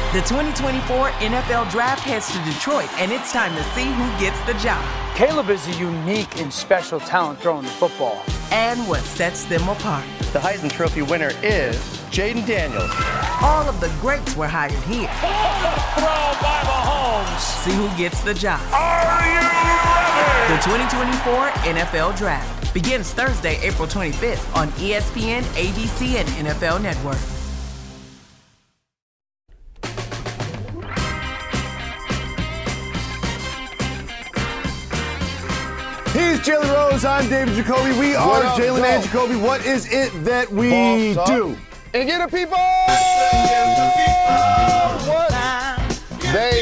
The 2024 NFL Draft heads to Detroit, and it's time to see who gets the job. Caleb is a unique and special talent throwing the football. And what sets them apart. The Heisman Trophy winner is Jaden Daniels. All of the greats were hired here. Throw by Mahomes. See who gets the job. Are you ready? The 2024 NFL Draft begins Thursday, April 25th on ESPN, ABC, and NFL Network. He's Jalen Rose. I'm David Jacoby. We are Jalen and Jacoby. What is it that we do? And get the people what they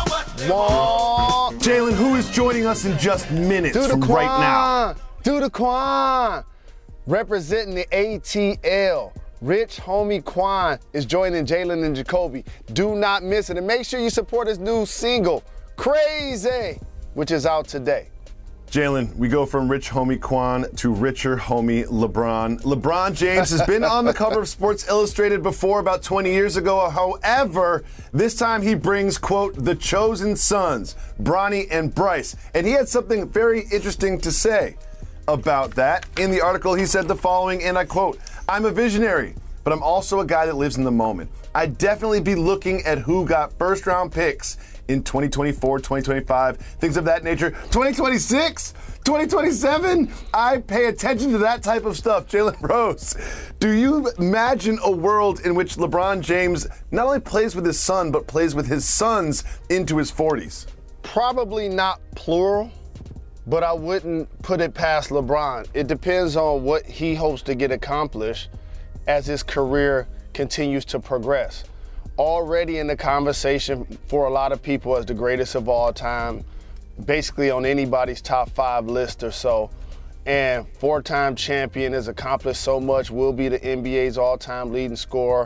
want. Jalen, who is joining us in just minutes from right now? Do the Quan. Representing the ATL. Rich Homie Quan is joining Jalen and Jacoby. Do not miss it. And make sure you support his new single, Crazy, which is out today. Jalen, we go from Rich Homie Quan to richer homie LeBron. LeBron James has been on the cover of Sports Illustrated before, about 20 years ago. However, this time he brings, quote, the chosen sons, Bronny and Bryce. And he had something very interesting to say about that. In the article, he said the following, and I quote, I'm a visionary, but I'm also a guy that lives in the moment. I'd definitely be looking at who got first-round picks in 2024, 2025, things of that nature. 2026, 2027, I pay attention to that type of stuff. Jalen Rose, do you imagine a world in which LeBron James not only plays with his son, but plays with his sons into his 40s? Probably not plural, but I wouldn't put it past LeBron. It depends on what he hopes to get accomplished as his career continues to progress. Already in the conversation for a lot of people as the greatest of all time, basically on anybody's top 5 list or so. And 4-time champion, has accomplished so much, will be the NBA's all-time leading scorer,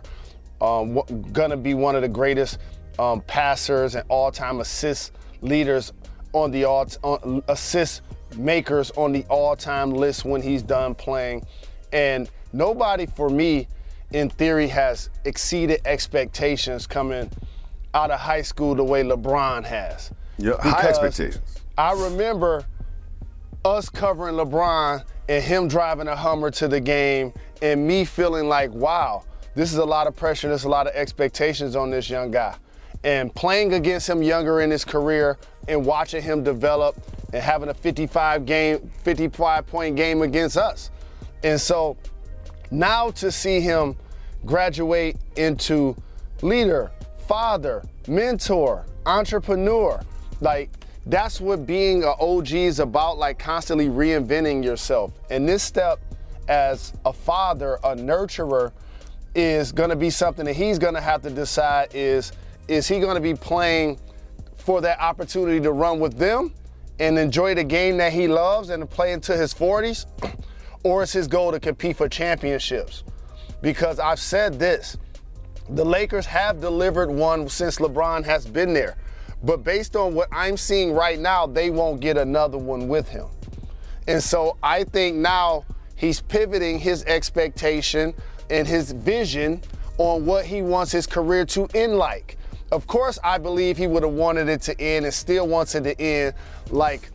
gonna be one of the greatest passers and all-time assist leaders on the assist makers on the all-time list when he's done playing. And nobody, for me, in theory, has exceeded expectations coming out of high school the way LeBron has. Yeah, high expectations. I remember us covering LeBron and him driving a Hummer to the game and me feeling like, wow, this is a lot of pressure, there's a lot of expectations on this young guy. And playing against him younger in his career and watching him develop and having a 55-point game against us. And so now to see him graduate into leader, father, mentor, entrepreneur, like that's what being an OG is about, like constantly reinventing yourself. And this step as a father, a nurturer, is gonna be something that he's gonna have to decide is he gonna be playing for that opportunity to run with them and enjoy the game that he loves and to play into his 40s? Or is his goal to compete for championships? Because I've said this, the Lakers have delivered one since LeBron has been there. But based on what I'm seeing right now, they won't get another one with him. And so I think now he's pivoting his expectation and his vision on what he wants his career to end like. Of course, I believe he would have wanted it to end and still wants it to end like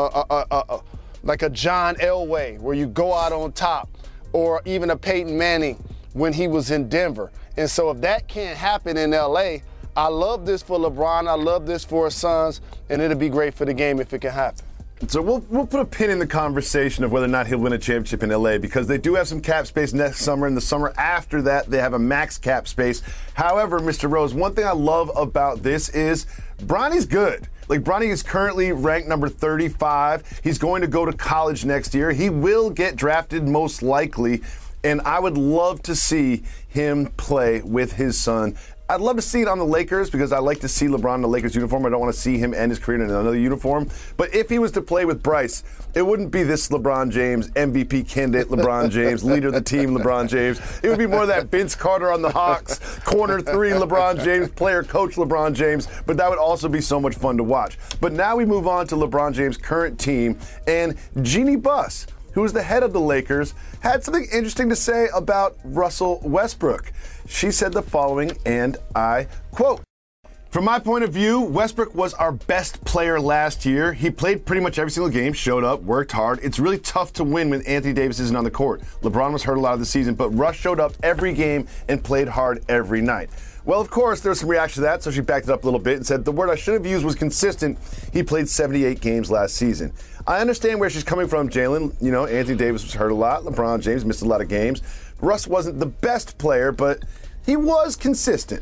a John Elway, where you go out on top, or even a Peyton Manning when he was in Denver. And so if that can't happen in LA, I love this for LeBron, I love this for his sons, and it'll be great for the game if it can happen. So we'll put a pin in the conversation of whether or not he'll win a championship in LA, because they do have some cap space next summer, and the summer after that they have a max cap space. However, Mr. Rose, one thing I love about this is Bronny's good. Like, Bronny is currently ranked number 35. He's going to go to college next year. He will get drafted most likely, and I would love to see him play with his son. I'd love to see it on the Lakers because I like to see LeBron in the Lakers uniform. I don't want to see him end his career in another uniform. But if he was to play with Bryce, it wouldn't be this LeBron James, MVP candidate LeBron James, leader of the team LeBron James. It would be more that Vince Carter on the Hawks, corner 3 LeBron James, player coach LeBron James. But that would also be so much fun to watch. But now we move on to LeBron James' current team, and Jeanie Buss who is the head of the Lakers, had something interesting to say about Russell Westbrook. She said the following, and I quote, "From my point of view, Westbrook was our best player last year. He played pretty much every single game, showed up, worked hard. It's really tough to win when Anthony Davis isn't on the court. LeBron was hurt a lot of the season, but Russ showed up every game and played hard every night." Well, of course, there was some reaction to that, so she backed it up a little bit and said, "The word I should have used was consistent. He played 78 games last season." I understand where she's coming from, Jalen. You know, Anthony Davis was hurt a lot. LeBron James missed a lot of games. Russ wasn't the best player, but he was consistent.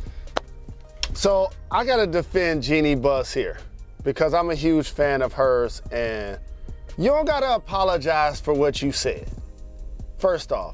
So I got to defend Jeannie Buss here because I'm a huge fan of hers, and you don't got to apologize for what you said, first off.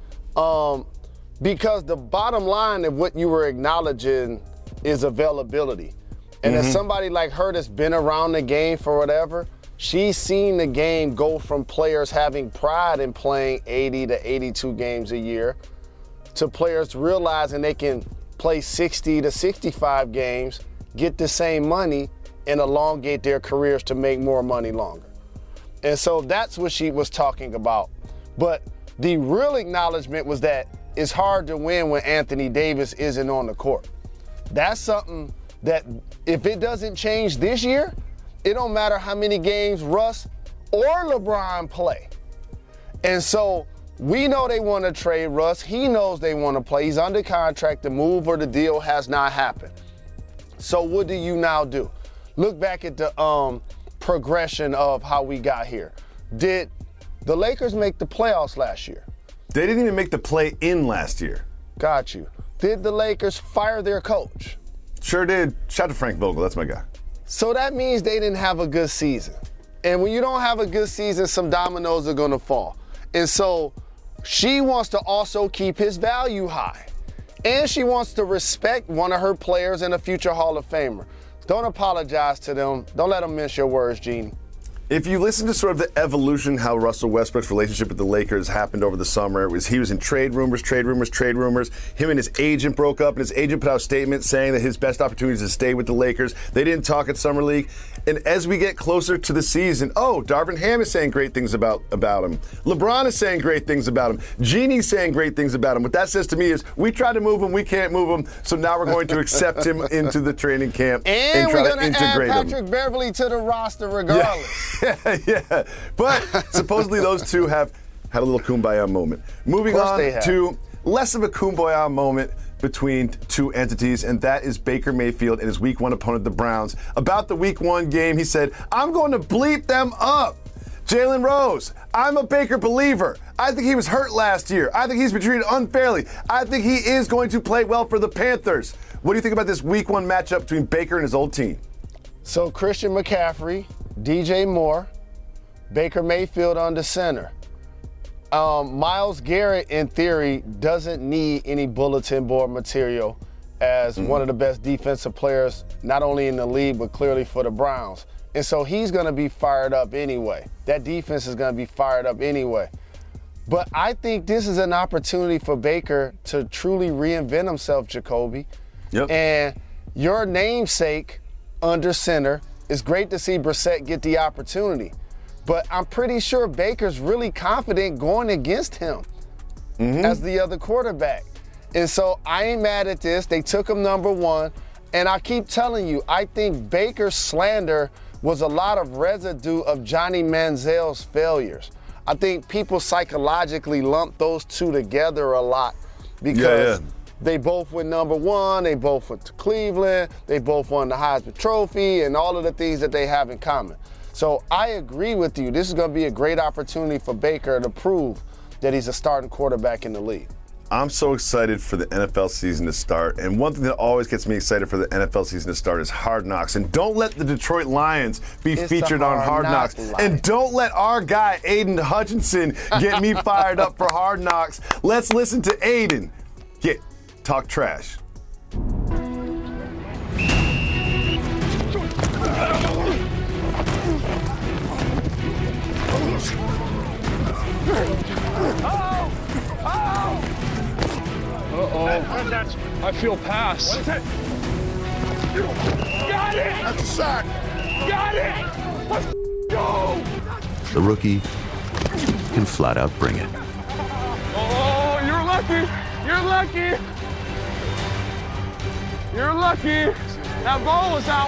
Because the bottom line of what you were acknowledging is availability. And as somebody like her that's been around the game for whatever, she's seen the game go from players having pride in playing 80 to 82 games a year to players realizing they can play 60 to 65 games, get the same money, and elongate their careers to make more money longer. And so that's what she was talking about. But the real acknowledgement was that it's hard to win when Anthony Davis isn't on the court. That's something that if it doesn't change this year, it don't matter how many games Russ or LeBron play. And so we know they want to trade Russ. He knows they want to play. He's under contract. The move or the deal has not happened. So what do you now do? Look back at the progression of how we got here. Did the Lakers make the playoffs last year? They didn't even make the play-in last year. Got you. Did the Lakers fire their coach? Sure did. Shout out to Frank Vogel. That's my guy. So that means they didn't have a good season. And when you don't have a good season, some dominoes are going to fall. And so she wants to also keep his value high. And she wants to respect one of her players and a future Hall of Famer. Don't apologize to them. Don't let them miss your words, Jeannie. If you listen to sort of the evolution how Russell Westbrook's relationship with the Lakers happened over the summer, he was in trade rumors. Him and his agent broke up, and his agent put out a statement saying that his best opportunity is to stay with the Lakers. They didn't talk at Summer League. And as we get closer to the season, Darvin Ham is saying great things about him. LeBron is saying great things about him. Jeannie's saying great things about him. What that says to me is we tried to move him, we can't move him, so now we're going to accept him into the training camp and try to integrate him. And we're going to add Patrick Beverley to the roster regardless. Yeah. But supposedly those two have had a little kumbaya moment. Moving on to less of a kumbaya moment between two entities, and that is Baker Mayfield and his Week 1 opponent, the Browns. About the Week 1 game, he said, "I'm going to bleep them up." Jalen Rose, "I'm a Baker believer. I think he was hurt last year. I think he's been treated unfairly. I think he is going to play well for the Panthers." What do you think about this Week 1 matchup between Baker and his old team? So Christian McCaffrey, DJ Moore, Baker Mayfield under center. Myles Garrett, in theory, doesn't need any bulletin board material as one of the best defensive players, not only in the league, but clearly for the Browns. And so he's going to be fired up anyway. That defense is going to be fired up anyway. But I think this is an opportunity for Baker to truly reinvent himself, Jacoby. Yep. And your namesake under center, it's great to see Brissett get the opportunity. But I'm pretty sure Baker's really confident going against him as the other quarterback. And so I ain't mad at this. They took him number 1. And I keep telling you, I think Baker's slander was a lot of residue of Johnny Manziel's failures. I think people psychologically lump those two together a lot because they both went number 1, they both went to Cleveland, they both won the Heisman Trophy, and all of the things that they have in common. So I agree with you. This is going to be a great opportunity for Baker to prove that he's a starting quarterback in the league. I'm so excited for the NFL season to start. And one thing that always gets me excited for the NFL season to start is Hard Knocks. And don't let the Detroit Lions be featured on Hard Knocks. And don't let our guy, Aiden Hutchinson, get me fired up for Hard Knocks. Let's listen to Aiden talk trash. I feel pass. What is it? Got it! That's a sack. Got it! Let's go! The rookie can flat out bring it. Oh, you're lucky. You're lucky. You're lucky. That ball was out.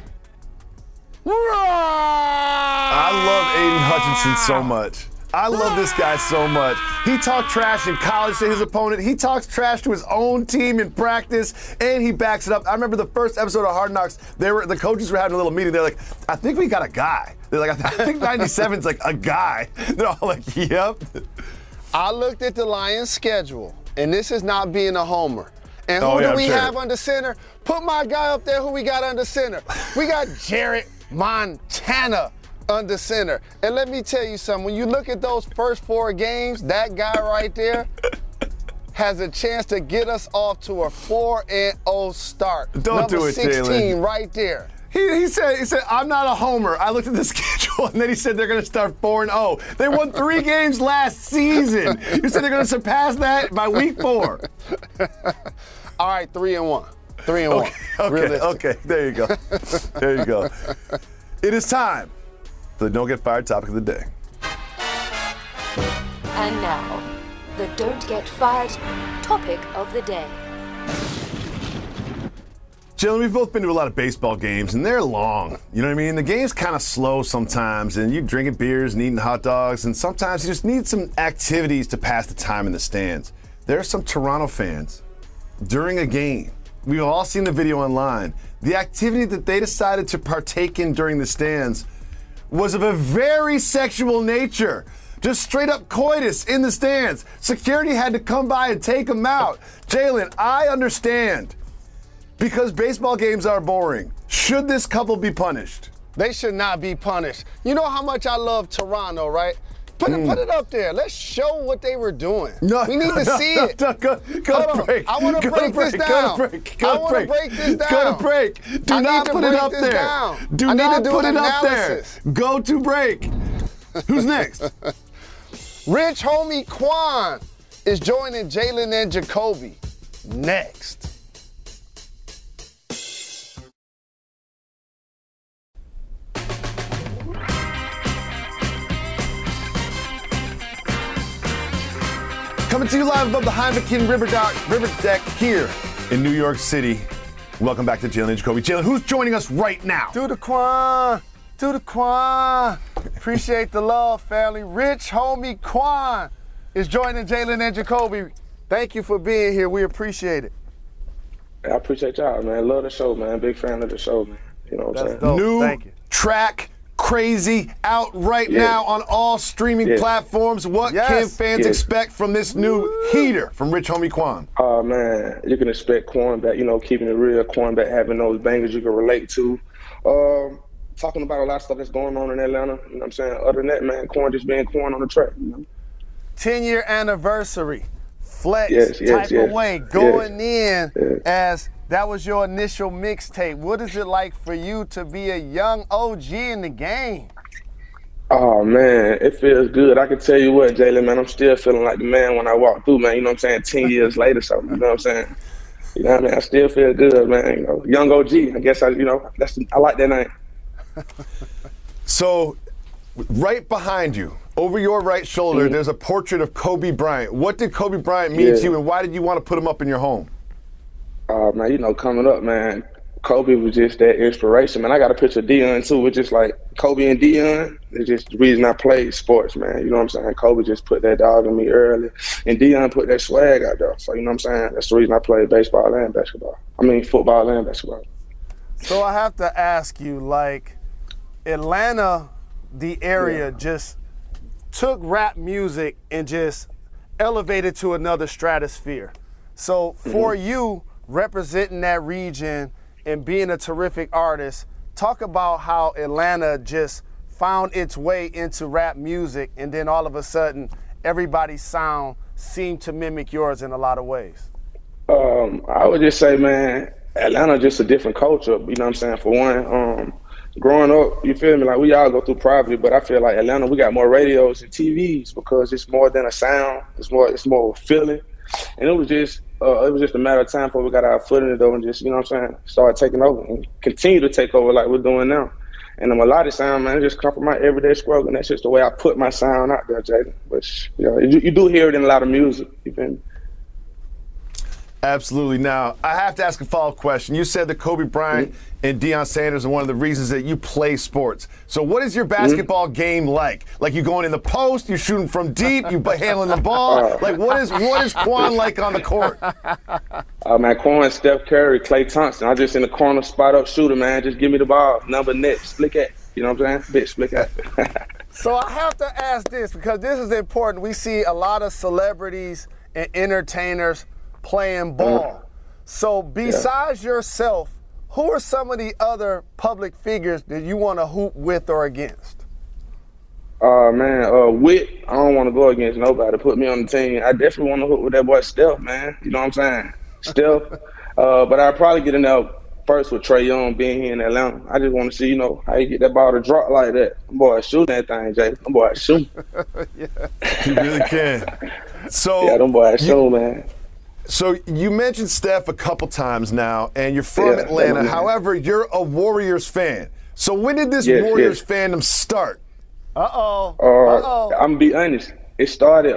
I love Aiden Hutchinson so much. I love this guy so much. He talked trash in college to his opponent. He talks trash to his own team in practice, and he backs it up. I remember the first episode of Hard Knocks, the coaches were having a little meeting. They're like, I think we got a guy. They're like, I think 97's like a guy. They're all like, yep. I looked at the Lions' schedule, and this is not being a homer. And who do we have under center? Put my guy up there who we got under center. We got Jarrett Montana under center. And let me tell you something, when you look at those first 4 games, that guy right there has a chance to get us off to a 4-0 start. Don't do it, Jalen. Number 16 right there. He said, I'm not a homer. I looked at the schedule, and then he said they're going to start 4-0. They won 3 games last season. You said they're going to surpass that by week 4. All right, 3-1. 3-1. Okay, there you go. There you go. It is time for the Don't Get Fired topic of the day. And now, the Don't Get Fired topic of the day. Jalen, we've both been to a lot of baseball games, and they're long. You know what I mean? The game's kind of slow sometimes, and you're drinking beers and eating hot dogs, and sometimes you just need some activities to pass the time in the stands. There are some Toronto fans, during a game, we've all seen the video online, the activity that they decided to partake in during the stands was of a very sexual nature. Just straight up coitus in the stands. Security had to come by and take them out. Jalen, I understand. Because baseball games are boring. Should this couple be punished? They should not be punished. You know how much I love Toronto, right? Put it up there. Let's show what they were doing. We need to see it. Go to break. I want to break this down. Go to break this down. Go to break. Do not put it up there. Do not put it up there. Go to break. Who's next? Rich Homie Quan is joining Jalen and Jacoby next. Coming to you live above the Heineken River Deck here in New York City. Welcome back to Jalen and Jacoby. Jalen, who's joining us right now? Do the Quan. Appreciate the love, family. Rich Homie Quan is joining Jalen and Jacoby. Thank you for being here. We appreciate it. I appreciate y'all, man. Love the show, man. Big fan of the show, man. You know what I'm saying? Dope. New track, Crazy, out right now on all streaming platforms. What can fans expect from this new heater from Rich Homie Quan? Oh, man, you can expect Quan back, keeping it real. Quan back having those bangers you can relate to. Talking about a lot of stuff that's going on in Atlanta. You know what I'm saying? Other than that, man, Quan just being Quan on the track. 10-year anniversary. Flex type of way. Going in as that was your initial mixtape. What is it like for you to be a young OG in the game? Oh, man, it feels good. I can tell you what, Jalen, man, I'm still feeling like the man when I walk through, man. You know what I'm saying? 10 years later, something. You know what I'm saying? You know what I mean? I still feel good, man. Young OG. I guess I like that name. So, right behind you, over your right shoulder, there's a portrait of Kobe Bryant. What did Kobe Bryant mean to you, and why did you want to put him up in your home? Man, coming up, man, Kobe was just that inspiration, man. I got a picture of Deion, too. It's just like Kobe and Deion. It's just the reason I played sports, man. You know what I'm saying? Kobe just put that dog in me early, and Deion put that swag out there. So, you know what I'm saying? That's the reason I played baseball and basketball. Football and basketball. So I have to ask you, Atlanta, the area, just took rap music and just elevated to another stratosphere. So for you, representing that region and being a terrific artist, talk about how Atlanta just found its way into rap music, and then all of a sudden, everybody's sound seemed to mimic yours in a lot of ways. I would just say, man, Atlanta just a different culture. You know what I'm saying? For one, growing up, you feel me? Like, we all go through poverty, but I feel like Atlanta, we got more radios and TVs because it's more than a sound. It's more of a feeling. And it was just a matter of time before we got our foot in the door and just, you know what I'm saying, started taking over and continue to take over like we're doing now. And the melodic sound, man, it just come from my everyday struggle. And that's just the way I put my sound out there, Jaden. But, you do hear it in a lot of music. You feel me? Absolutely. Now, I have to ask a follow-up question. You said that Kobe Bryant and Deion Sanders are one of the reasons that you play sports. So what is your basketball game like? Like, you going in the post, you shooting from deep, you handling the ball? Like, what is Quan like on the court? Man, Quan, Steph Curry, Klay Thompson. I'm just in the corner, spot up shooter, man. Just give me the ball. Number net, split at. You know what I'm saying? Bitch, split at. So I have to ask this because this is important. We see a lot of celebrities and entertainers playing ball. So besides yourself, who are some of the other public figures that you want to hoop with or against? Wit, I don't want to go against nobody. Put me on the team. I definitely want to hoop with that boy Steph, man. You know what I'm saying? Steph. But I'll probably get in there first with Trae Young being here in Atlanta. I just want to see, how you get that ball to drop like that. Them boys shooting that thing, Jay. Them boys shooting. You really can. So yeah, them boys shooting, man. So you mentioned Steph a couple times now, and you're from Atlanta. However, you're a Warriors fan. So when did this Warriors fandom start? I'm gonna be honest. It started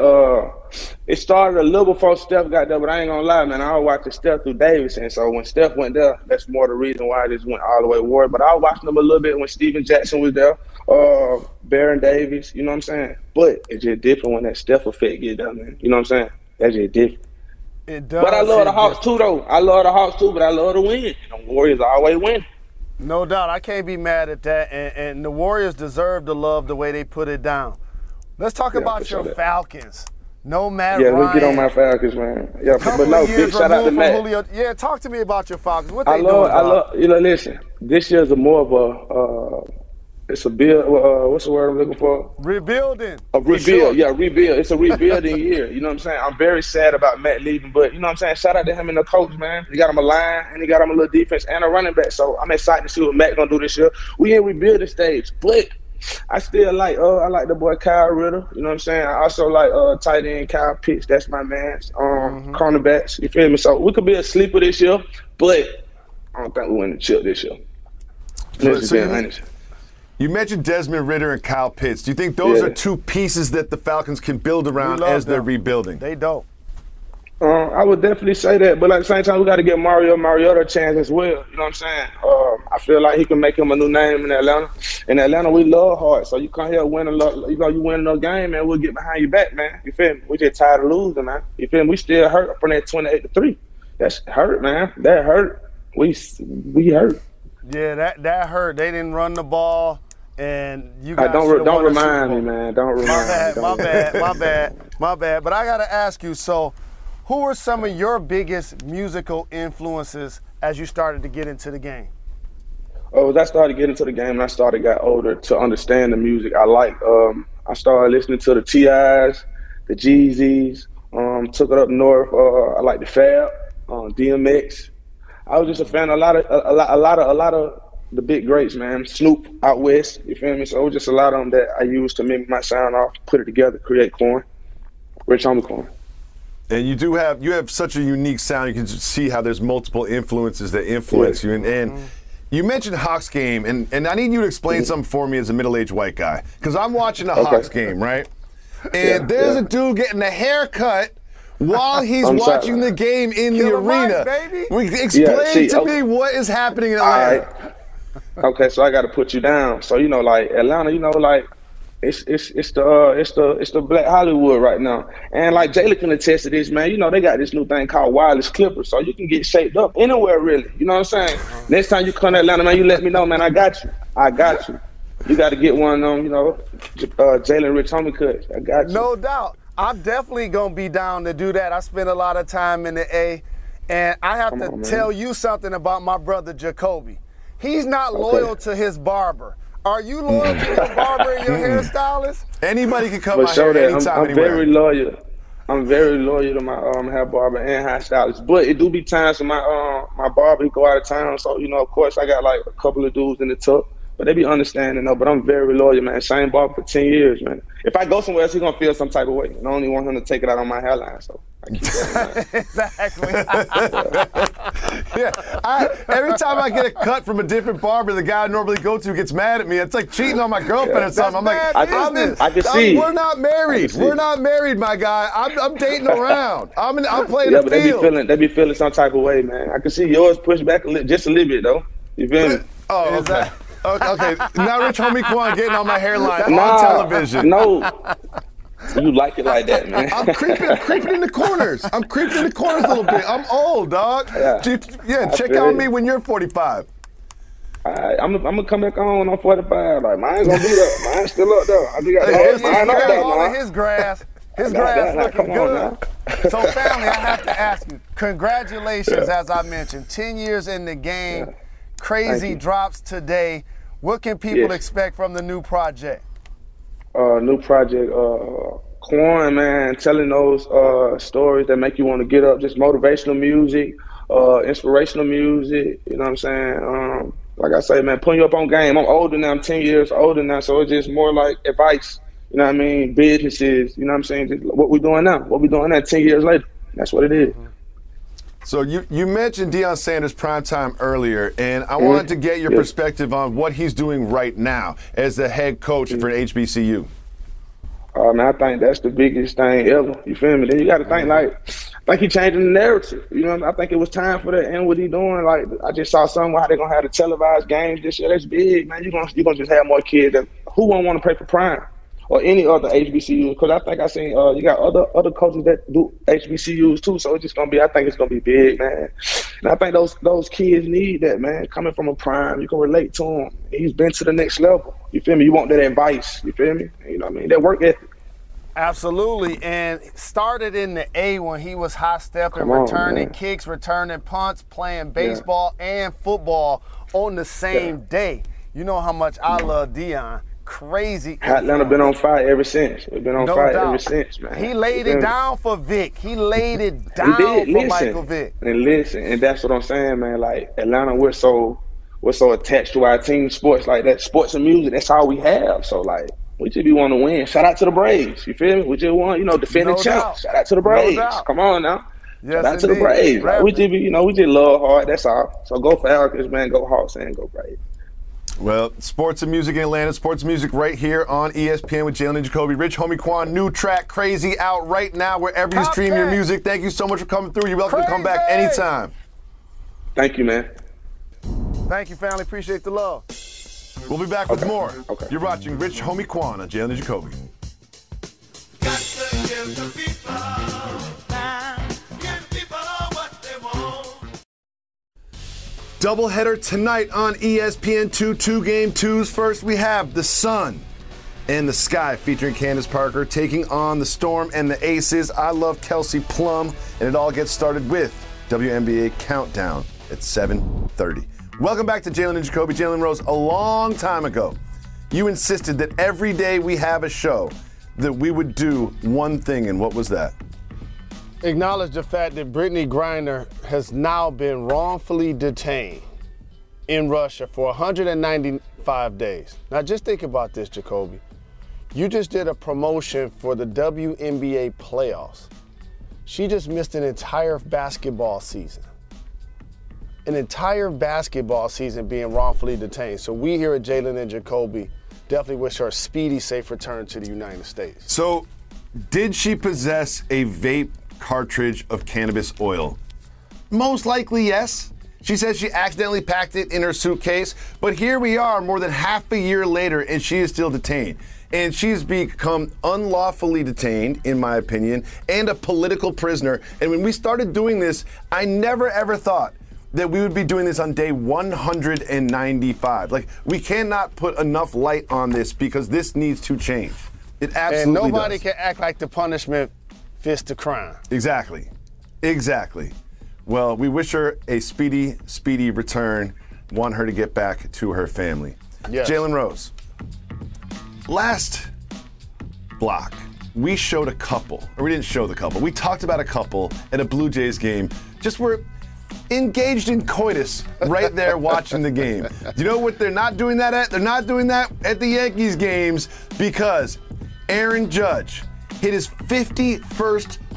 a little before Steph got there, but I ain't gonna lie, man. I was watching Steph through Davidson. So when Steph went there, that's more the reason why I just went all the way Warriors. But I was watching them a little bit when Steven Jackson was there, Baron Davis. You know what I'm saying? But it's just different when that Steph effect get there, man. You know what I'm saying? That's just different. It does. But I love the Hawks too, though. I love the Hawks too, but I love to win. The Warriors always win. No doubt. I can't be mad at that. And the Warriors deserve the love the way they put it down. Let's talk about your Falcons. No Matt Ryan. Yeah, we get on my Falcons, man. Yeah, but no, big shout out to Matt. Julio. Yeah, talk to me about your Falcons. What I love. Listen. This year's more of a. It's a build. What's the word I'm looking for? Rebuilding. A rebuild. Sure. Yeah, rebuild. It's a rebuilding year. You know what I'm saying? I'm very sad about Matt leaving, but you know what I'm saying? Shout out to him and the coach, man. He got him a line, and he got him a little defense and a running back. So I'm excited to see what Matt gonna do this year. We in rebuilding stage, but I still I like the boy Kyle Ritter. You know what I'm saying? I also like tight end Kyle Pitts. That's my man. Cornerbacks. You feel me? So we could be a sleeper this year, but I don't think we win the chip this year. Let's just be honest. You mentioned Desmond Ridder and Kyle Pitts. Do you think those are two pieces that the Falcons can build around as they're rebuilding? They don't. I would definitely say that, but at the same time, we got to give Mario Mariota a chance as well. You know what I'm saying? I feel like he can make him a new name in Atlanta. In Atlanta, we love hard, so you come here win a lot. You win another game, man. We'll get behind your back, man. You feel me? We just tired of losing, man. You feel me? We still hurt from that 28-3. That's hurt, man. That hurt. We hurt. Yeah, that hurt. They didn't run the ball. And you guys don't remind me, man. Don't remind me. My bad. But I got to ask you, so who were some of your biggest musical influences as you started to get into the game? As I started getting into the game and I got older to understand the music I like, I started listening to the T.I.s, the Jeezys, took it up north. I like the Fab, DMX. I was just a fan of a lot of the big greats, man. Snoop out west, you feel me? So it was just a lot of them that I used to mimic my sound off, put it together, create Quan, Rich Homie Quan. And you have such a unique sound. You can see how there's multiple influences that influence you. And you mentioned Hawks game, and I need you to explain something for me as a middle-aged white guy, because I'm watching a Hawks game, right? And there's a dude getting a haircut while he's watching the game in the arena. Explain to me what is happening in Atlanta. Right. Okay, so I got to put you down. So like Atlanta, it's the Black Hollywood right now, and like Jayla can attest to this, man. They got this new thing called wireless clippers, so you can get shaped up anywhere really. You know what I'm saying? Next time you come to Atlanta, man, you let me know, man. I got you. You got to get one of them, Jalen Rich Homie cuts. I got you. No doubt. I'm definitely gonna be down to do that. I spend a lot of time in the A, and I have to tell you something about my brother Jacoby. He's not loyal to his barber. Are you loyal to your barber and your hairstylist? Anybody can cut my hair anytime, I'm very loyal. I'm very loyal to my hair barber and hairstylist. But it do be times when my barber he go out of town. So of course I got like a couple of dudes in the tuck, but they be understanding though. But I'm very loyal, man. Same barber for 10 years, man. If I go somewhere else, he gonna feel some type of way, and I only want him to take it out on my hairline. So Exactly. Every time I get a cut from a different barber, the guy I normally go to gets mad at me. It's like cheating on my girlfriend or something. I'm like, I can see. We're not married. We're not married, my guy. I'm dating around. I'm playing the but field. they be feeling some type of way, man. I can see yours push back just a little bit, though. You feel me? Oh, okay. Okay. Now Rich Homie Quan getting on my hairline on television. No. You like it like that, man. I'm creeping in the corners. I'm creeping in the corners a little bit. I'm old, dog. Yeah, check on me when you're 45. I'm gonna come back on when I'm 45. Like, mine's gonna be up. Mine's still up, though. I think mine up there, man. His grass looking good. So, family, I have to ask you, congratulations, as I mentioned. 10 years in the game. Yeah. Crazy drops today. What can people expect from the new project? New project, Quan, man, telling those stories that make you want to get up, just motivational music, inspirational music, you know what I'm saying? Like I say, man, putting you up on game. I'm older now, I'm 10 years older now, so it's just more like advice, you know what I mean? Businesses, you know what I'm saying? Just what we're doing now, 10 years later. That's what it is. So you mentioned Deion Sanders primetime earlier, and I wanted to get your perspective on what he's doing right now as the head coach for HBCU. Man, I think that's the biggest thing ever. You feel me? Then you got to think like he changing the narrative. You know, I think it was time for that. And what he doing? Like, I just saw somewhere how they're gonna have the televised games this year. That's big, man. You're gonna just have more kids. Who won't want to play for prime or any other HBCUs? Because I think I seen you got other coaches that do HBCUs too. So it's just gonna be. I think it's gonna be big, man. And I think those kids need that, man. Coming from a prime, you can relate to him. He's been to the next level. You feel me? You want that advice. You feel me? You know what I mean? That work ethic. Absolutely, and started in the A when he was high-stepping, returning kicks, returning punts, playing baseball and football on the same day. You know how much I love Deion. Crazy. Atlanta been on fire ever since. We've been on fire ever since, man. He laid it down for Vic. He laid it down for Michael Vick. And listen, and that's what I'm saying, man. Like, Atlanta, we're so attached to our team sports, like that, sports and music. That's all we have. So, like, we just be want to win. Shout out to the Braves. You feel me? We just want, defending champs. Shout out to the Braves. Come on now. Yes, Shout out to the Braves. Like, we just be, we just love hard. That's all. So go Falcons, man. Go Hawks, and go Braves. Well, sports and music in Atlanta, sports and music right here on ESPN with Jalen and Jacoby. Rich Homie Quan, new track, Crazy, out right now wherever you stream your music. Thank you so much for coming through. You're welcome to come back anytime. Thank you, man. Thank you, family. Appreciate the love. We'll be back with more. Okay. You're watching Rich Homie Quan on Jalen and Jacoby. Doubleheader tonight on ESPN2, 2 Game 2s. First, we have the Sun and the Sky featuring Candace Parker taking on the Storm and the Aces. I love Kelsey Plum, and it all gets started with WNBA Countdown at 7:30. Welcome back to Jalen and Jacoby. Jalen Rose, a long time ago, you insisted that every day we have a show that we would do one thing, and what was that? Acknowledge the fact that Brittany Griner has now been wrongfully detained in Russia for 195 days. Now just think about this, Jacoby. You just did a promotion for the WNBA playoffs. She just missed an entire basketball season. An entire basketball season being wrongfully detained. So we here at Jalen and Jacoby definitely wish her a speedy, safe return to the United States. So did she possess a vape cartridge of cannabis oil? Most likely, yes. She says she accidentally packed it in her suitcase, but here we are more than half a year later and she is still detained. And she's become unlawfully detained, in my opinion, and a political prisoner. And when we started doing this, I never ever thought that we would be doing this on day 195. Like, we cannot put enough light on this because this needs to change. It absolutely And nobody does. can act like the punishment fits the crime. Exactly. Well, we wish her a speedy return. Want her to get back to her family. Yes. Jalen Rose. Last block, we showed a couple, or we didn't show the couple. We talked about a couple at a Blue Jays game. Just were engaged in coitus right there watching the game. You know what they're not doing that at? They're not doing that at the Yankees games because Aaron Judge hit his 51st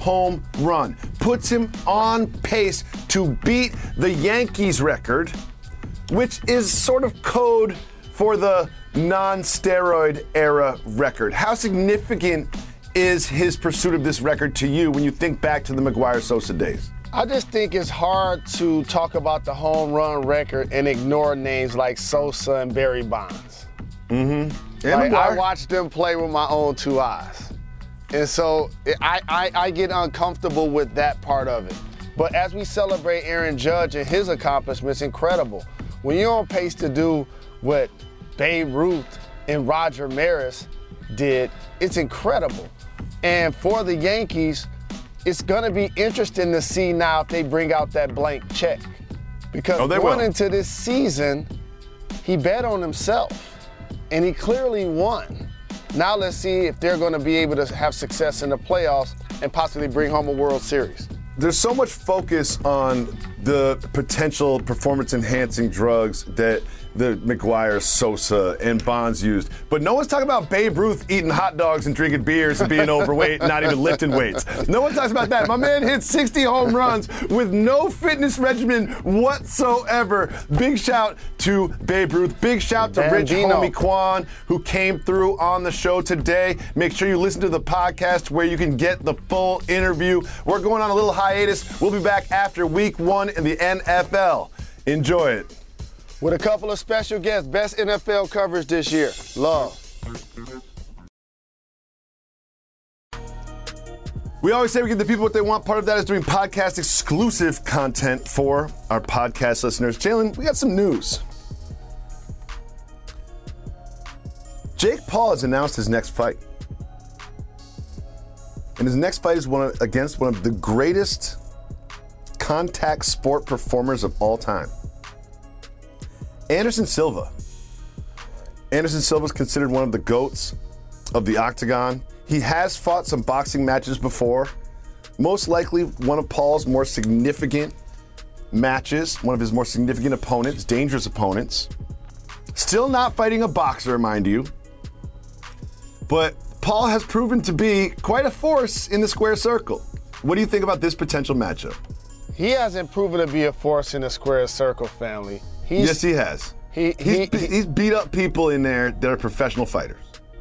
home run. Puts him on pace to beat the Yankees record, which is sort of code for the non-steroid era record. How significant is his pursuit of this record to you when you think back to the McGwire-Sosa days? I just think it's hard to talk about the home run record and ignore names like Sosa and Barry Bonds. Mm-hmm. Like, I watched them play with my own two eyes. And so I get uncomfortable with that part of it. But as we celebrate Aaron Judge and his accomplishments, incredible. When you're on pace to do what Babe Ruth and Roger Maris did, it's incredible. And for the Yankees, it's going to be interesting to see now if they bring out that blank check. Because going into this season, he bet on himself, and he clearly won. Now let's see if they're going to be able to have success in the playoffs and possibly bring home a World Series. There's so much focus on the potential performance-enhancing drugs that the McGwire, Sosa, and Bonds used. But no one's talking about Babe Ruth eating hot dogs and drinking beers and being overweight and not even lifting weights. No one talks about that. My man hit 60 home runs with no fitness regimen whatsoever. Big shout to Babe Ruth. Big shout to Rich Homie Quan, who came through on the show today. Make sure you listen to the podcast where you can get the full interview. We're going on a little hiatus. We'll be back after week 1 in the NFL. Enjoy it. With a couple of special guests, best NFL coverage this year. Love. We always say we give the people what they want. Part of that is doing podcast exclusive content for our podcast listeners. Jalen, we got some news. Jake Paul has announced his next fight. And his next fight is against one of the greatest contact sport performers of all time. Anderson Silva. Anderson Silva is considered one of the GOATs of the octagon. He has fought some boxing matches before. Most likely one of Paul's more significant matches, one of his more significant opponents, dangerous opponents. Still not fighting a boxer, mind you. But Paul has proven to be quite a force in the square circle. What do you think about this potential matchup? He hasn't proven to be a force in the square circle, family. Yes, he has. He's beat up people in there that are professional fighters.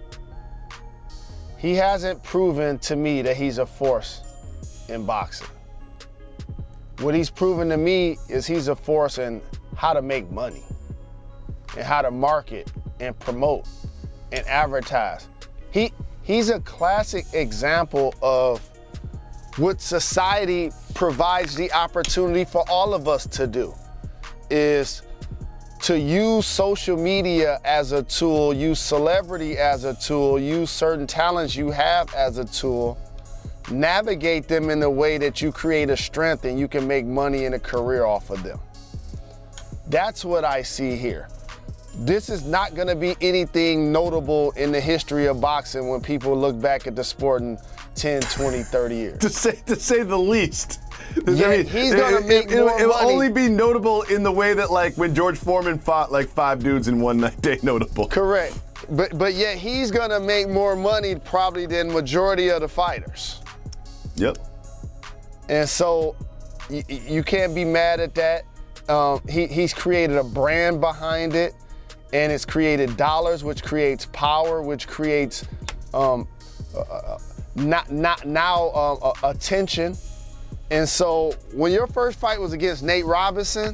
He hasn't proven to me that he's a force in boxing. What he's proven to me is he's a force in how to make money and how to market and promote and advertise. He's a classic example of what society provides the opportunity for all of us to do, is to use social media as a tool, use celebrity as a tool, use certain talents you have as a tool, navigate them in a way that you create a strength and you can make money and a career off of them. That's what I see here. This is not going to be anything notable in the history of boxing when people look back at the sport in 10, 20, 30 years. To say the least. Yeah, he's going to make more money. It'll only be notable in the way that, like, when George Foreman fought, like, 5 dudes in one day notable. Correct. But yet he's going to make more money probably than majority of the fighters. Yep. And so you can't be mad at that. He's created a brand behind it, and it's created dollars, which creates power, which creates attention. And so when your first fight was against Nate Robinson,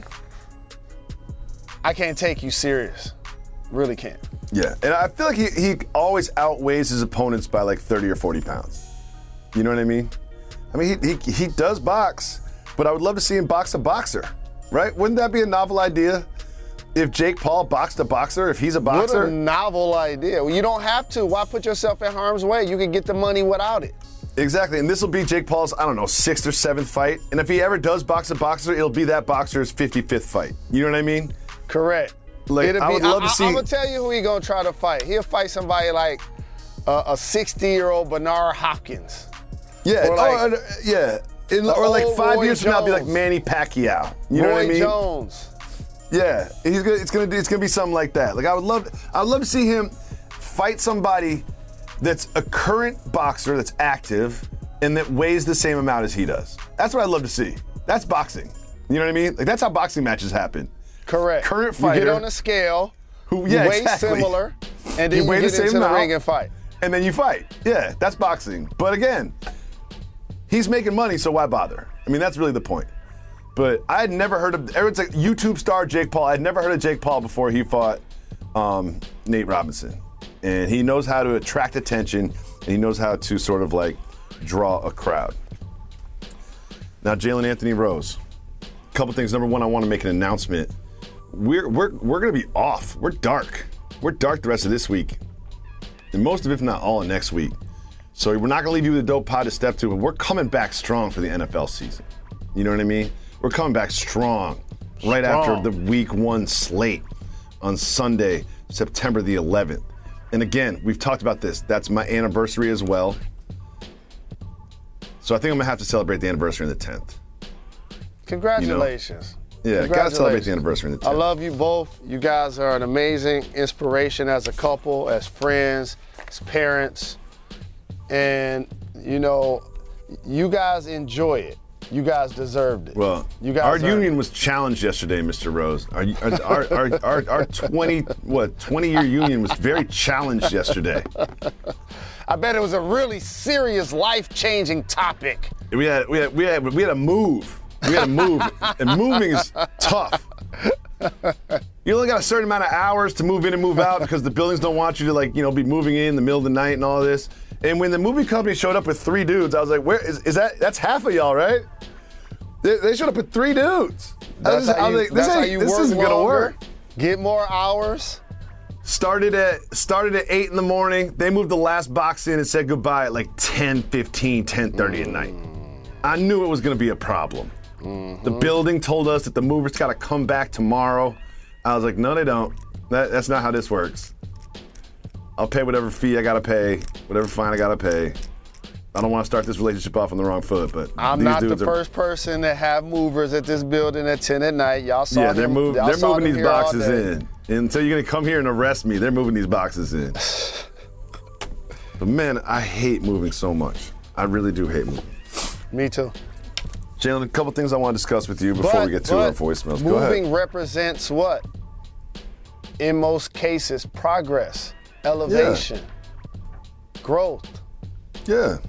I can't take you serious. Really can't. Yeah, and I feel like he always outweighs his opponents by like 30 or 40 pounds. You know what I mean? I mean, he does box, but I would love to see him box a boxer, right? Wouldn't that be a novel idea? If Jake Paul boxed a boxer, if he's a boxer? What a novel idea. Well, you don't have to. Why put yourself in harm's way? You can get the money without it. Exactly, and this will be Jake Paul's, 6th or 7th fight. And if he ever does box a boxer, it'll be that boxer's 55th fight. You know what I mean? Correct. Like, I would love to see. I'm going to tell you who he's going to try to fight. He'll fight somebody like a 60-year-old Bernard Hopkins. Yeah, or like 5 years from now, be like Jones. Manny Pacquiao. You know what I mean? Roy Jones. Yeah, it's gonna be something like that. Like I would love to see him fight somebody that's a current boxer that's active, and that weighs the same amount as he does. That's what I'd love to see. That's boxing. You know what I mean? Like, that's how boxing matches happen. Correct. Current fighter. You get on a scale, you weigh exactly. similar, and then you get into the ring and fight. And then you fight. Yeah, that's boxing. But again, he's making money, so why bother? I mean, that's really the point. But I had never heard of, everyone's like, YouTube star Jake Paul. I had never heard of Jake Paul before he fought Nate Robinson. And he knows how to attract attention, and he knows how to sort of like draw a crowd. Now, Jalen Anthony Rose. A couple things. Number one, I want to make an announcement. We're going to be off. We're dark. We're dark the rest of this week. And most of it, if not all, of next week. So we're not going to leave you with a dope pod to step to, but we're coming back strong for the NFL season. You know what I mean? We're coming back strong right after the week 1 slate on Sunday, September the 11th. And again, we've talked about this. That's my anniversary as well. So I think I'm going to have to celebrate the anniversary on the 10th. Congratulations. Yeah, got to celebrate the anniversary on the 10th. I love you both. You guys are an amazing inspiration as a couple, as friends, as parents. And, you know, you guys enjoy it. You guys deserved it. Well, our union was challenged yesterday, Mr. Rose. Our 20-year union was very challenged yesterday. I bet it was a really serious, life-changing topic. We had a move. We had to move, and moving is tough. You only got a certain amount of hours to move in and move out because the buildings don't want you to, like, you know, be moving in the middle of the night and all this. And when the movie company showed up with 3 dudes, I was like, "Where is that? That's half of y'all, right?" They showed up with 3 dudes. I was like, "This isn't gonna work." Get more hours. Started at 8 in the morning. They moved the last box in and said goodbye at like 10:15, 10:30 at night. I knew it was gonna be a problem. The building told us that the movers got to come back tomorrow. I was like, no, they don't. That's not how this works. I'll pay whatever fee I got to pay, whatever fine I got to pay. I don't want to start this relationship off on the wrong foot, but I'm not the first person to have movers at this building at 10 at night. Y'all saw them. Yeah, they're moving these boxes in. And so you're going to come here and arrest me. They're moving these boxes in. But man, I hate moving so much. I really do hate moving. Me too. Jalen, a couple things I want to discuss with you before we get to our voicemails. Go ahead. Moving represents what? In most cases, progress, elevation, growth. Yeah.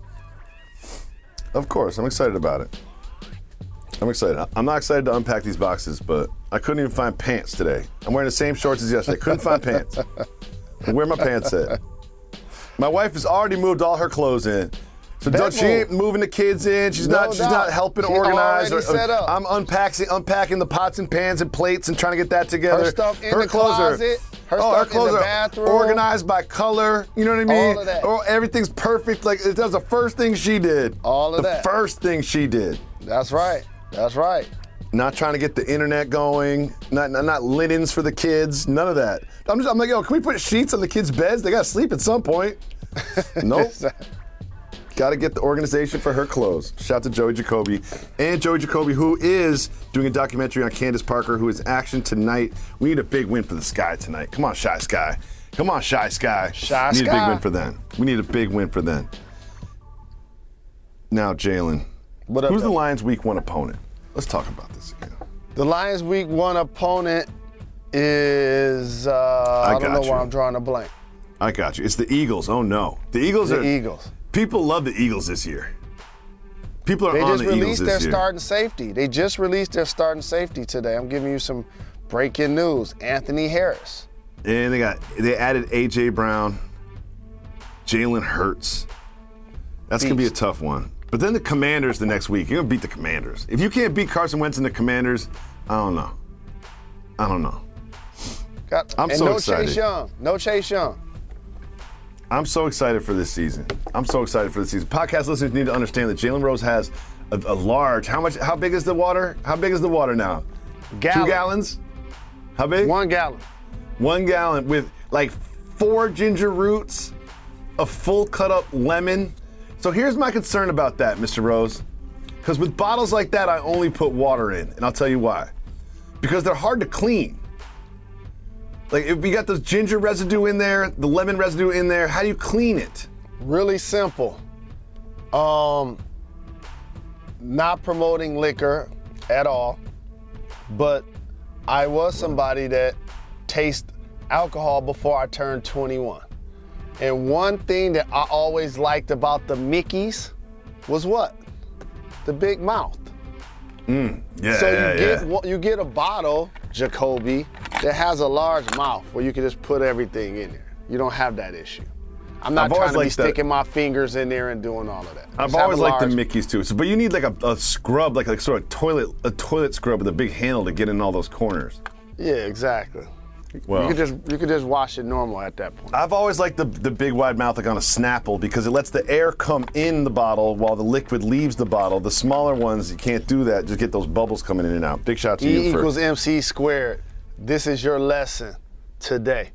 Of course, I'm excited about it. I'm excited. I'm not excited to unpack these boxes, but I couldn't even find pants today. I'm wearing the same shorts as yesterday. Couldn't find pants. Where my pants at? My wife has already moved all her clothes in. So she ain't moving the kids in. She's not helping organize. I'm unpacking the pots and pans and plates and trying to get that together. Her stuff in the closet. Her stuff in the bathroom. Organized by color. You know what I mean? All of that. Everything's perfect. Like, that was the first thing she did. The first thing she did. That's right. That's right. Not trying to get the internet going. Not linens for the kids. None of that. I'm like, yo, can we put sheets on the kids' beds? They got to sleep at some point. Nope. Got to get the organization for her clothes. Shout out to Joey Jacoby. And Joey Jacoby, who is doing a documentary on Candace Parker, who is action tonight. We need a big win for the Sky tonight. Come on, Shy Sky. Come on, Shy Sky. We need a big win for them. We need a big win for them. Now, Jalen, who's the Lions' Week 1 opponent? Let's talk about this again. The Lions' Week 1 opponent is, I don't know why I'm drawing a blank. I got you. It's the Eagles. Oh, no. The Eagles. People love the Eagles this year. People are on the Eagles this year. They just released their starting safety. They just released their starting safety today. I'm giving you some breaking news. Anthony Harris. And they added A.J. Brown, Jalen Hurts. That's going to be a tough one. But then the Commanders the next week. You're going to beat the Commanders. If you can't beat Carson Wentz and the Commanders, I don't know. I'm so excited. No Chase Young. I'm so excited for this season. Podcast listeners need to understand that Jalen Rose has a large. How big is the water? How big is the water now? 2 gallons? How big? 1 gallon. 1 gallon with like 4 ginger roots, a full cut up lemon. So here's my concern about that, Mr. Rose. Because with bottles like that, I only put water in, and I'll tell you why. Because they're hard to clean. Like, if you got the ginger residue in there, the lemon residue in there, how do you clean it? Really simple. Not promoting liquor at all, but I was somebody that tasted alcohol before I turned 21. And one thing that I always liked about the Mickeys was what? The big mouth. You get a bottle, Jacoby, that has a large mouth where you can just put everything in there. You don't have that issue. I'm not trying to be sticking my fingers in there and doing all of that. I've always liked the Mickeys too. So, but you need like a scrub, like sort of a toilet scrub with a big handle to get in all those corners. Yeah, exactly. Well, you could just wash it normal at that point. I've always liked the big wide mouth like on a Snapple because it lets the air come in the bottle while the liquid leaves the bottle. The smaller ones, you can't do that. Just get those bubbles coming in and out. Big shout to you for E = MC squared. This is your lesson today.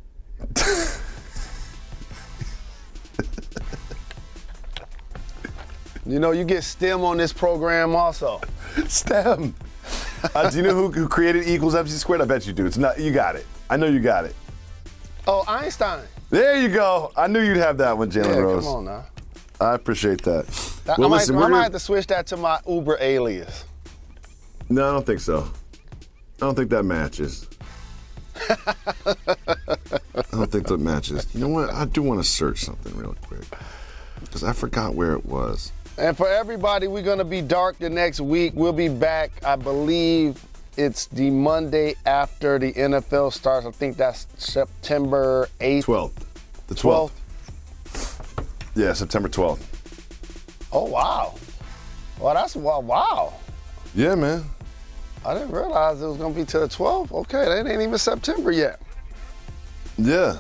You know, you get STEM on this program also. STEM. Do you know who created E = MC squared? I bet you do. It's not. You got it. I know you got it. Oh, Einstein. There you go. I knew you'd have that one, Jalen Rose. Come on now. I appreciate that. I might have to switch that to my Uber alias. No, I don't think so. I don't think that matches. I don't think that matches. You know what? I do want to search something real quick because I forgot where it was. And for everybody, we're going to be dark the next week. We'll be back, I believe it's the Monday after the NFL starts. I think that's September 8th. 12th. The 12th. Yeah, September 12th. Oh, wow. Well, that's wow. Yeah, man. I didn't realize it was going to be till the 12th. Okay, that ain't even September yet. Yeah.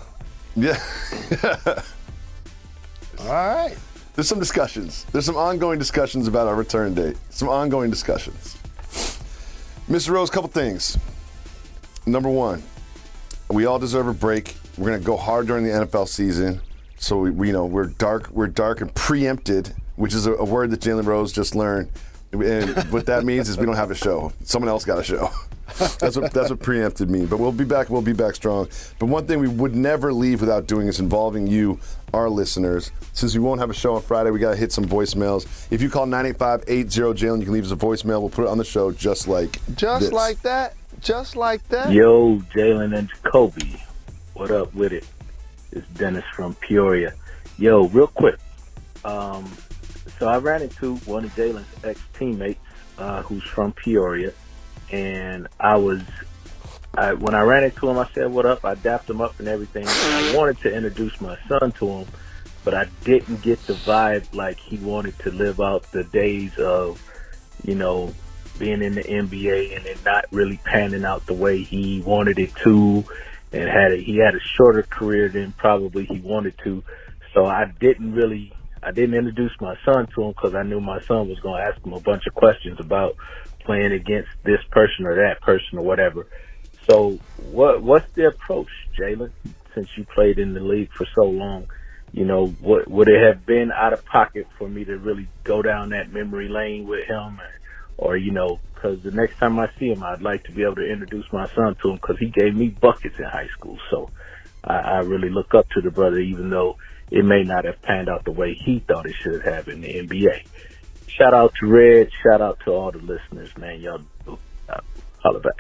All right. There's some discussions. There's some ongoing discussions about our return date. Some ongoing discussions. Mr. Rose, couple things. Number one, we all deserve a break. We're going to go hard during the NFL season. So we're dark and preempted, which is a word that Jalen Rose just learned. And what that means is we don't have a show. Someone else got a show. That's what preempted means. But we'll be back strong. But one thing we would never leave without doing is involving you, our listeners. Since we won't have a show on Friday, we got to hit some voicemails. If you call 985-80-JALEN, you can leave us a voicemail. We'll put it on the show just like that. Yo, Jalen and Jacoby. What up with it? It's Dennis from Peoria. Yo, real quick. So I ran into one of Jalen's ex-teammates who's from Peoria. And when I ran into him, I said, what up? I dapped him up and everything. I wanted to introduce my son to him, but I didn't get the vibe like he wanted to live out the days of, being in the NBA and it not really panning out the way he wanted it to. And he had a shorter career than probably he wanted to. So I didn't introduce my son to him because I knew my son was going to ask him a bunch of questions about playing against this person or that person or whatever. So what's the approach, Jalen, since you played in the league for so long? What would it have been out of pocket for me to really go down that memory lane with him? Or because the next time I see him, I'd like to be able to introduce my son to him because he gave me buckets in high school. So I really look up to the brother, even though it may not have panned out the way he thought it should have in the NBA. Shout out to Red. Shout out to all the listeners, man. Y'all holla back.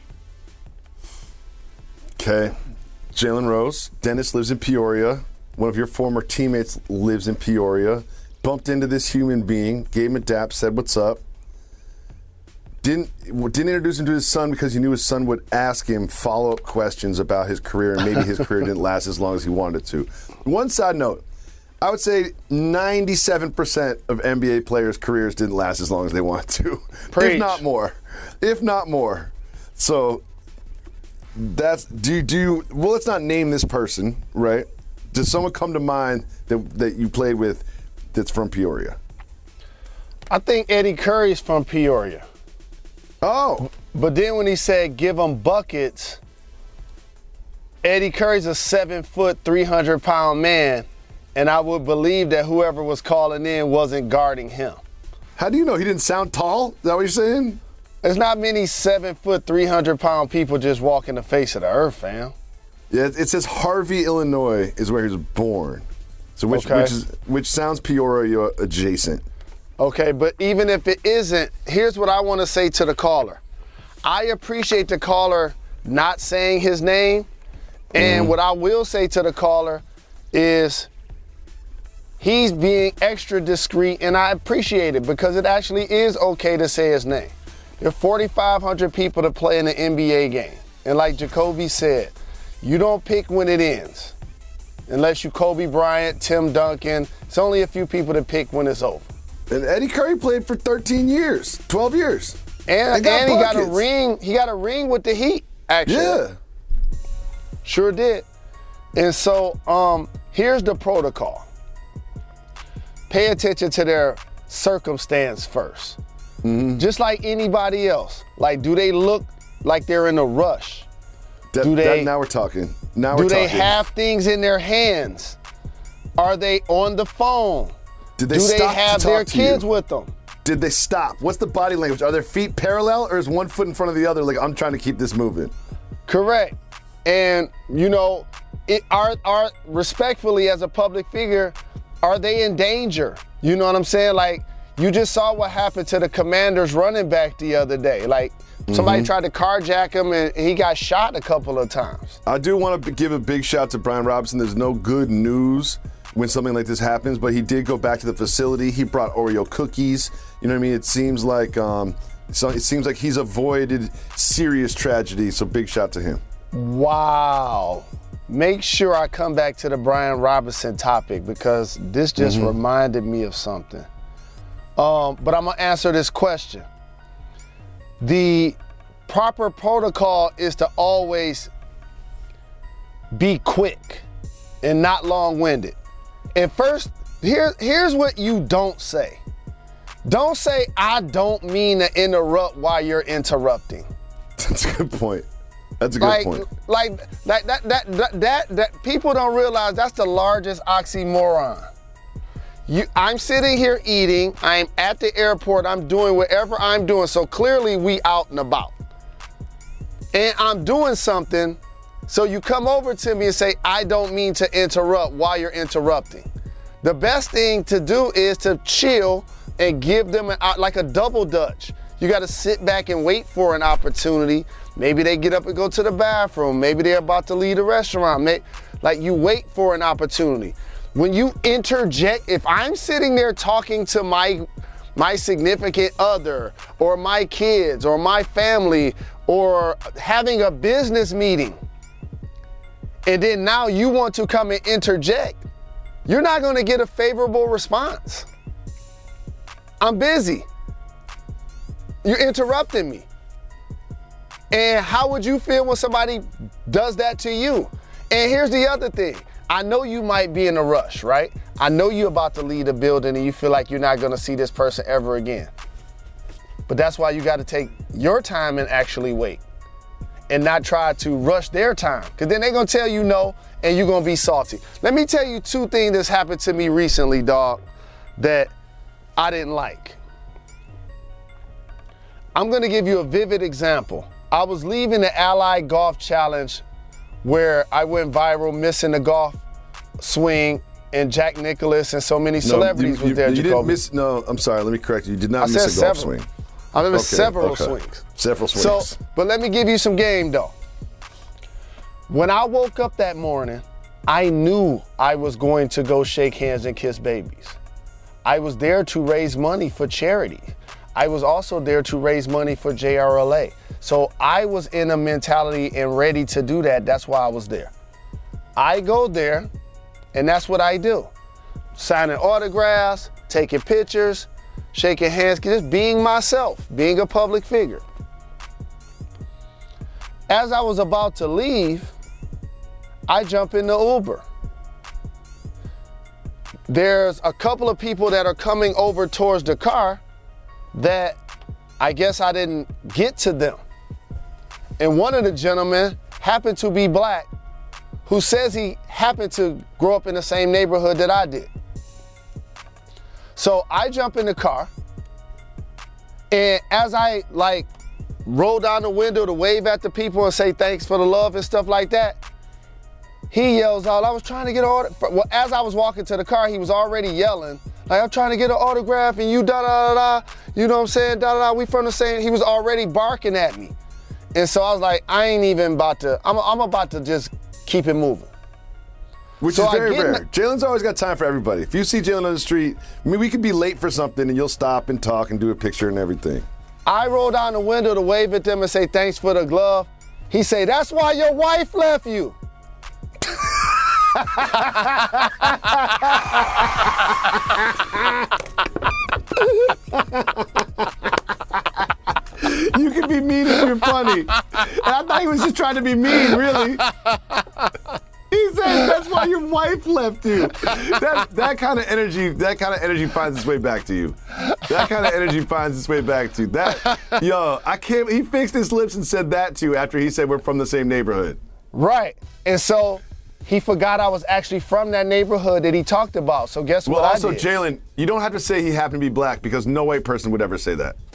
Okay. Jalen Rose. Dennis lives in Peoria. One of your former teammates lives in Peoria. Bumped into this human being, gave him a dap, said what's up. Didn't introduce him to his son because he knew his son would ask him follow-up questions about his career, and maybe his career didn't last as long as he wanted it to. One side note, I would say 97% of NBA players' careers didn't last as long as they wanted to. Preach. If not more. So let's not name this person, right? Does someone come to mind that you played with that's from Peoria? I think Eddie Curry's from Peoria. Oh. But then when he said give him buckets, Eddie Curry's a 7-foot, 300-pound man, and I would believe that whoever was calling in wasn't guarding him. How do you know? He didn't sound tall? Is that what you're saying? There's not many 7-foot, 300-pound people just walking the face of the earth, fam. Yeah, it says Harvey, Illinois is where he was born. So which sounds Peoria adjacent. Okay, but even if it isn't, here's what I want to say to the caller. I appreciate the caller not saying his name, and what I will say to the caller is he's being extra discreet, and I appreciate it because it actually is okay to say his name. There are 4,500 people to play in an NBA game, and like Jacoby said, you don't pick when it ends. Unless you Kobe Bryant, Tim Duncan, it's only a few people to pick when it's over. And Eddie Curry played for 13 years, 12 years. And he got a ring. He got a ring with the Heat, actually. Yeah. Sure did. And so here's the protocol. Pay attention to their circumstance first. Just like anybody else. Like, do they look like they're in a rush? Now we're talking. Do they have things in their hands? Are they on the phone? Do they have their kids with them? Did they stop? What's the body language? Are their feet parallel or is one foot in front of the other? Like, I'm trying to keep this moving. Correct. And, you know, are respectfully as a public figure, are they in danger? You know what I'm saying? Like, you just saw what happened to the Commanders running back the other day. Like, somebody tried to carjack him and he got shot a couple of times. I do want to give a big shout to Brian Robinson. There's no good news when something like this happens, but he did go back to the facility. He brought Oreo cookies. You know what I mean? It seems like he's avoided serious tragedy, so big shout to him. Wow. Make sure I come back to the Brian Robinson topic because this just reminded me of something. But I'm going to answer this question. The proper protocol is to always be quick and not long-winded. And first, here's what you don't say. Don't say, I don't mean to interrupt while you're interrupting. That's a good point. That's a good point. Like that people don't realize that's the largest oxymoron. I'm sitting here eating, I'm at the airport, I'm doing whatever I'm doing, so clearly we out and about. And I'm doing something, so you come over to me and say, I don't mean to interrupt while you're interrupting. The best thing to do is to chill and give them like a double dutch. You gotta sit back and wait for an opportunity. Maybe they get up and go to the bathroom. Maybe they're about to leave the restaurant. Like you wait for an opportunity. When you interject, if I'm sitting there talking to my significant other or my kids or my family or having a business meeting, and then now you want to come and interject, you're not gonna get a favorable response. I'm busy. You're interrupting me. And how would you feel when somebody does that to you? And here's the other thing. I know you might be in a rush, right? I know you're about to leave the building and you feel like you're not gonna see this person ever again. But that's why you gotta take your time and actually wait and not try to rush their time, because then they're gonna tell you no and you're gonna be salty. Let me tell you two things that's happened to me recently, dog, that I didn't like. I'm gonna give you a vivid example. I was leaving the Allied Golf Challenge where I went viral missing the golf swing, and Jack Nicklaus and so many celebrities was there. You didn't miss, no, I'm sorry, let me correct you. You did not miss a golf swing. I missed several swings. Several swings. So, but let me give you some game though. When I woke up that morning, I knew I was going to go shake hands and kiss babies. I was there to raise money for charity. I was also there to raise money for JRLA. So I was in a mentality and ready to do that. That's why I was there. I go there, and that's what I do. Signing autographs, taking pictures, shaking hands, just being myself, being a public figure. As I was about to leave, I jump in the Uber. There's a couple of people that are coming over towards the car that I guess I didn't get to them. And one of the gentlemen happened to be black, who says he happened to grow up in the same neighborhood that I did. So I jump in the car, and as I roll down the window to wave at the people and say thanks for the love and stuff like that, he yells out, I was trying to get an autograph. Well, as I was walking to the car, he was already yelling, like, I'm trying to get an autograph and you da-da-da-da, you know what I'm saying, da-da-da, we from the same, he was already barking at me. And so I was like, I ain't even about to, I'm about to just keep it moving. Which is very rare. Jalen's always got time for everybody. If you see Jalen on the street, I mean, we could be late for something and you'll stop and talk and do a picture and everything. I roll down the window to wave at them and say, thanks for the glove. He say, that's why your wife left you. You can be mean if you're funny. And I thought he was just trying to be mean, really. He said that's why your wife left you. That kind of energy finds its way back to you. That kind of energy finds its way back to you. I can't. He fixed his lips and said that to you after he said we're from the same neighborhood. Right. And so he forgot I was actually from that neighborhood that he talked about. So guess what I did? Well, also, Jalen, you don't have to say he happened to be black because no white person would ever say that.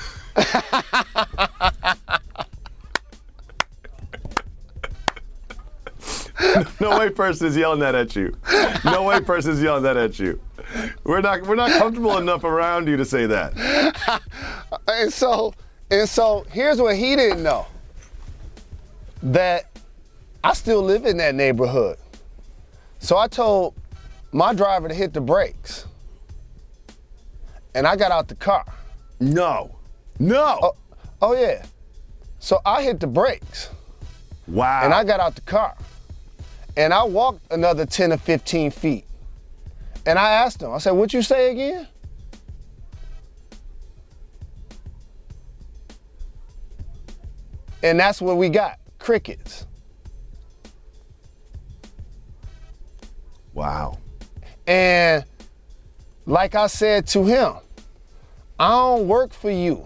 No white person is yelling that at you. No white person is yelling that at you. We're not comfortable enough around you to say that. And so here's what he didn't know. That I still live in that neighborhood. So I told my driver to hit the brakes. And I got out the car. No. Oh yeah. So I hit the brakes. Wow. And I got out the car. And I walked another 10 or 15 feet. And I asked him, I said, what'd you say again? And that's what we got, crickets. Wow. And like I said to him, I don't work for you.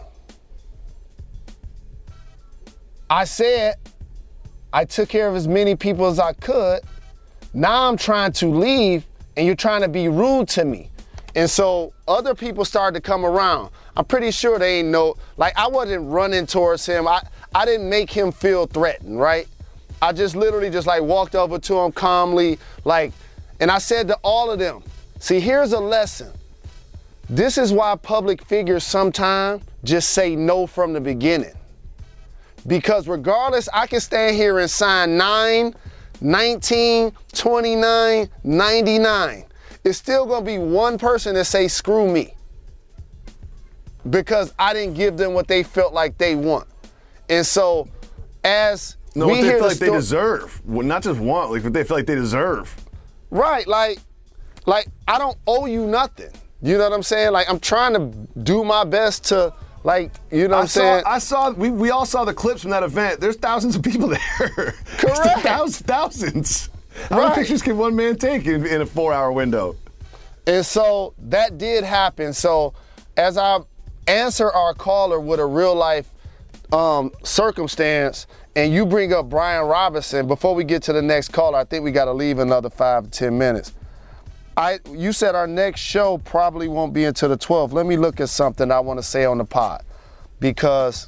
I said I took care of as many people as I could. Now I'm trying to leave and you're trying to be rude to me. And so other people started to come around. I'm pretty sure they ain't know, like I wasn't running towards him. I didn't make him feel threatened, right? I just literally just like walked over to him calmly, like, and I said to all of them, see, here's a lesson. This is why public figures sometimes just say no from the beginning. Because regardless, I can stand here and sign 9, 19, 29, 99. It's still gonna be one person that say screw me. Because I didn't give them what they felt like they want. And so as no, we what they hear feel the like they deserve. Well, not just want, like what they feel like they deserve. Right, like I don't owe you nothing. You know what I'm saying? Like I'm trying to do my best to, like, you know what I'm saying? We all saw the clips from that event. There's thousands of people there. Correct. Thousands. How many pictures can one man take in a 4-hour window? And so that did happen. So as I answer our caller with a real life circumstance, and you bring up Brian Robinson, before we get to the next caller, I think we got to leave another 5 to 10 minutes. You said our next show probably won't be until the 12th. Let me look at something I want to say on the pod, because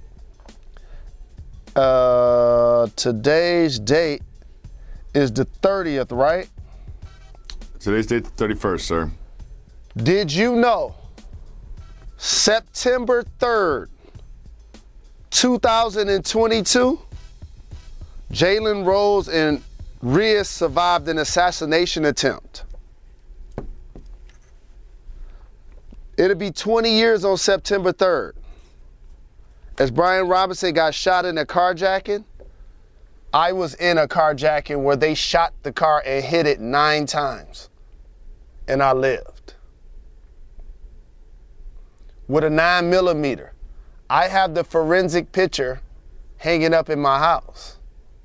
today's date is the 30th, right? Today's date, the 31st, sir. Did you know September 3rd, 2022, Jalen Rose and Rios survived an assassination attempt? It'll be 20 years on September 3rd. As Brian Robinson got shot in a carjacking, I was in a carjacking where they shot the car and hit it 9 times. And I lived. With a 9mm. I have the forensic picture hanging up in my house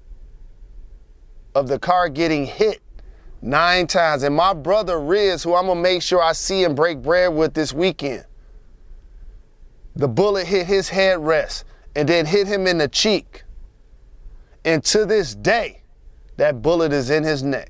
of the car getting hit 9 times. And my brother Riz, who I'm gonna make sure I see and break bread with this weekend, the bullet hit his headrest and then hit him in the cheek. And to this day, that bullet is in his neck.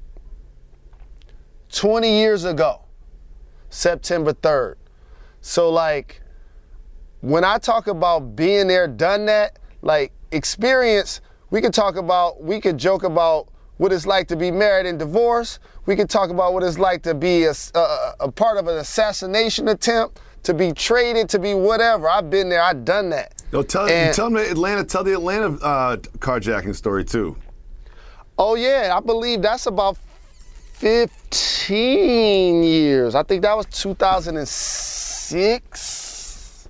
20 years ago, September 3rd. So like, when I talk about being there, done that, like experience, we could joke about what it's like to be married and divorced. We can talk about what it's like to be a part of an assassination attempt, to be traded, to be whatever. I've been there. I've done that. Tell the Atlanta carjacking story too. Oh yeah, I believe that's about 15 years. I think that was 2006.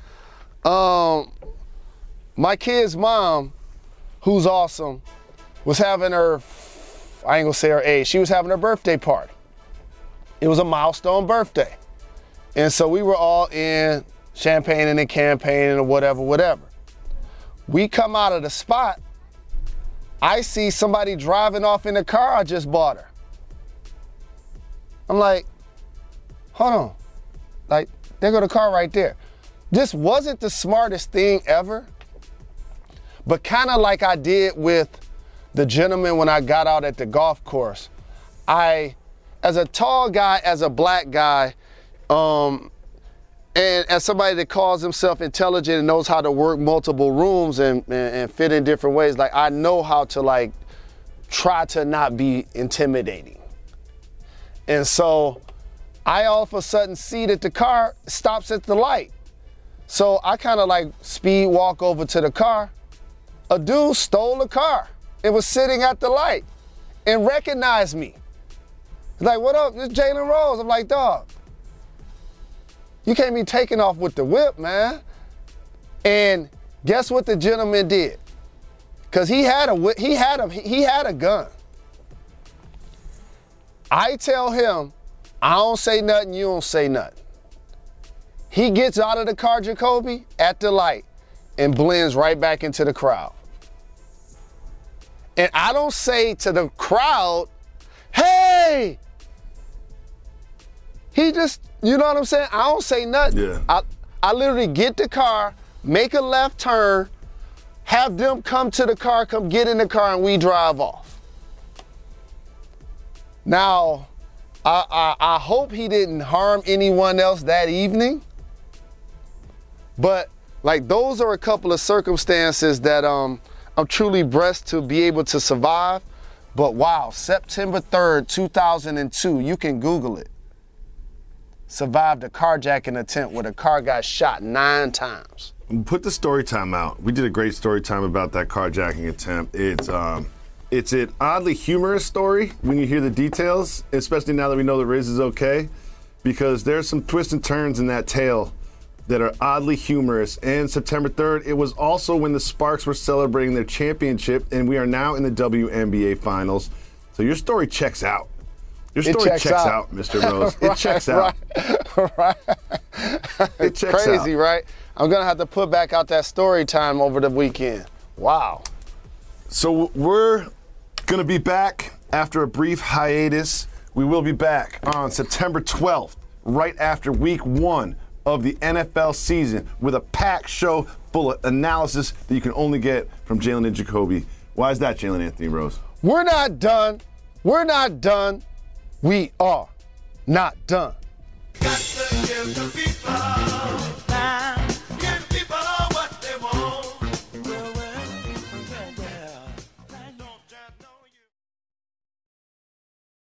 My kid's mom, who's awesome, was having her, I ain't gonna say her age, she was having her birthday party. It was a milestone birthday. And so we were all in champagning and campaigning or whatever. We come out of the spot, I see somebody driving off in the car I just bought her. I'm like, hold on. Like, there go the car right there. This wasn't the smartest thing ever, but kind of like I did with the gentleman when I got out at the golf course. As a tall guy, as a black guy, and as somebody that calls himself intelligent and knows how to work multiple rooms and fit in different ways, like I know how to like try to not be intimidating. And so I all of a sudden see that the car stops at the light. So I kind of like speed walk over to the car. A dude stole the car. It was sitting at the light and recognized me. He's like, what up? It's Jalen Rose. I'm like, dog, you can't be taking off with the whip, man. And guess what the gentleman did? Cause he had a gun. I tell him, I don't say nothing, you don't say nothing. He gets out of the car, Jacoby, at the light and blends right back into the crowd. And I don't say to the crowd, hey! He just, you know what I'm saying? I don't say nothing. Yeah. I literally get the car, make a left turn, have them come to the car, come get in the car, and we drive off. Now, I hope he didn't harm anyone else that evening, but like those are a couple of circumstances that I'm truly blessed to be able to survive. But wow, September 3rd, 2002, you can Google it. Survived a carjacking attempt where the car got shot 9 times. Put the story time out. We did a great story time about that carjacking attempt. It's an oddly humorous story when you hear the details, especially now that we know that Riz is okay, because there's some twists and turns in that tale that are oddly humorous. And September 3rd, it was also when the Sparks were celebrating their championship, and we are now in the WNBA Finals. So your story checks out. Your story checks out, Mr. Rose. It checks out. Right. It checks out. Crazy, right? I'm going to have to put back out that story time over the weekend. Wow. So we're going to be back after a brief hiatus. We will be back on September 12th, right after week 1 of the NFL season, with a packed show full of analysis that you can only get from Jalen and Jacoby. Why is that, Jalen Anthony Rose? We're not done. We're not done. We are not done. Got to give the people